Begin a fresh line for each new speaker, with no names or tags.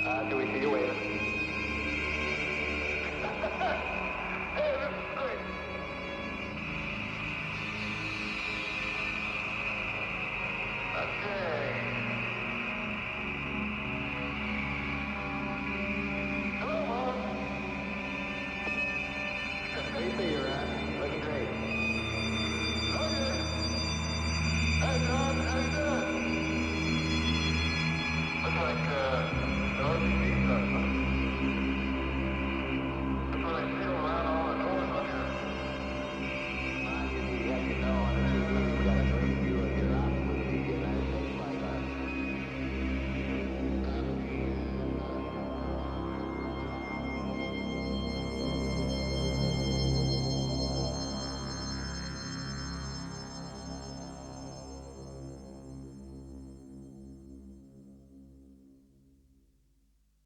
Do we see you waving? Hey, this is great. Okay. Hello, Mom. How you see you, Ron? Looking great. Okay. Hey, John, how you doing? Looks like,